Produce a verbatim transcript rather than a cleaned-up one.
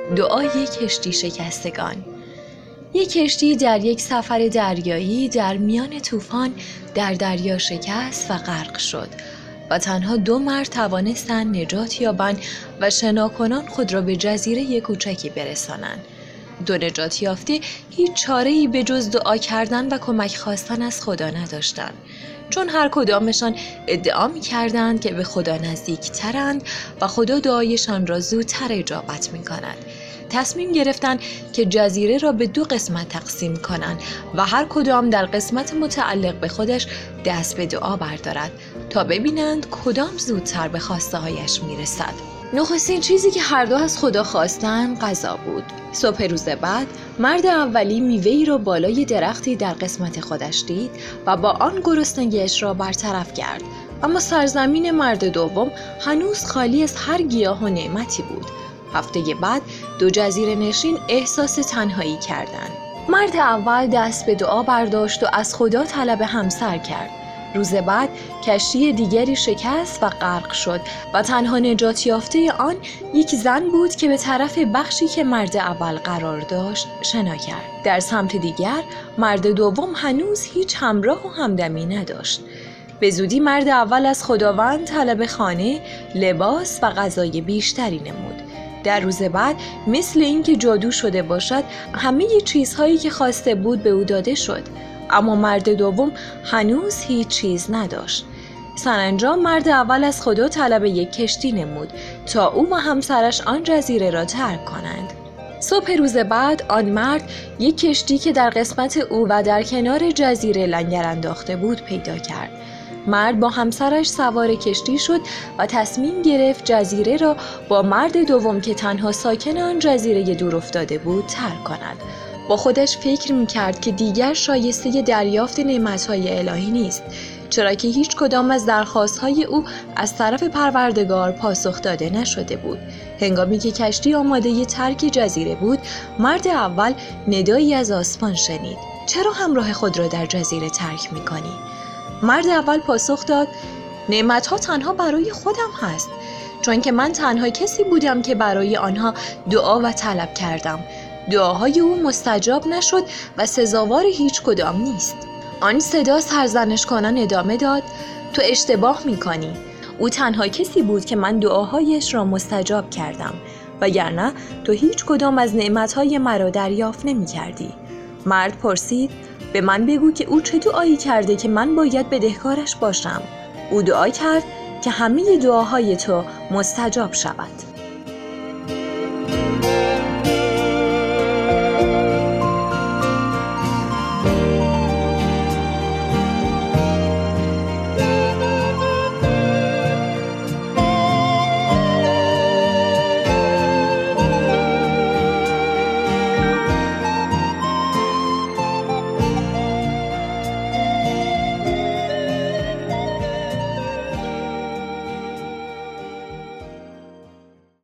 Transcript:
دعای کشتی شکستگان. یک کشتی در یک سفر دریایی در میان طوفان در دریا شکست و غرق شد و تنها دو مرد توانستند نجات یابند و شناکنان خود را به جزیره کوچکی برسانند. دو نجات یافته هیچ چاره‌ای به جز دعا کردن و کمک خواستن از خدا نداشتند، چون هر کدامشان ادعا می‌کردند که به خدا نزدیک‌ترند و خدا دعایشان را زودتر اجابت می‌کند. تصمیم گرفتند که جزیره را به دو قسمت تقسیم کنند و هر کدام در قسمت متعلق به خودش دست به دعا بردارد تا ببینند کدام زودتر به خواسته هایش میرسد. نخستین چیزی که هر دو از خدا خواستند غذا بود. صبح روز بعد مرد اولی میوه‌ای را بالای درختی در قسمت خودش دید و با آن گرسنگی‌اش را برطرف کرد، اما سرزمین مرد دوم هنوز خالی از هر گیاه و نعمتی بود. هفته بعد دو جزیره نشین احساس تنهایی کردند. مرد اول دست به دعا برداشت و از خدا طلب همسر کرد. روز بعد کشتی دیگری شکست و غرق شد و تنها نجات یافته آن یک زن بود که به طرف بخشی که مرد اول قرار داشت شنا کرد. در سمت دیگر مرد دوم هنوز هیچ همراه و همدمی نداشت. به زودی مرد اول از خداوند طلب خانه، لباس و غذای بیشتری نمود. در روز بعد مثل اینکه جادو شده باشد همه چیزهایی که خواسته بود به او داده شد، اما مرد دوم هنوز هیچ چیز نداشت. سرانجام مرد اول از خدا طلب یک کشتی نمود تا او و همسرش آن جزیره را ترک کنند. صبح روز بعد آن مرد یک کشتی که در قسمت او و در کنار جزیره لنگر انداخته بود پیدا کرد. مرد با همسرش سوار کشتی شد و تصمیم گرفت جزیره را با مرد دوم که تنها ساکن آن جزیره دور افتاده بود ترک کند. با خودش فکر می‌کرد که دیگر شایسته دریافت نعمت‌های الهی نیست، چرا که هیچ کدام از درخواست‌های او از طرف پروردگار پاسخ داده نشده بود. هنگامی که کشتی آماده ترک جزیره بود، مرد اول ندایی از آسمان شنید: چرا همراه خود را در جزیره ترک می‌کنی؟ مرد اول پاسخ داد: نعمت‌ها تنها برای خودم هست، چون که من تنها کسی بودم که برای آنها دعا و طلب کردم. دعاهای او مستجاب نشد و سزاوار هیچ کدام نیست. آن صدا سرزنش کنان ادامه داد: تو اشتباه می‌کنی. او تنها کسی بود که من دعاهایش را مستجاب کردم، وگرنه تو هیچ کدام از نعمت‌های مرا دریافت نمی‌کردی. مرد پرسید: به من بگو که او چه دعایی کرده که من باید بدهکارش باشم. او دعا کرد که همه دعاهای تو مستجاب شود.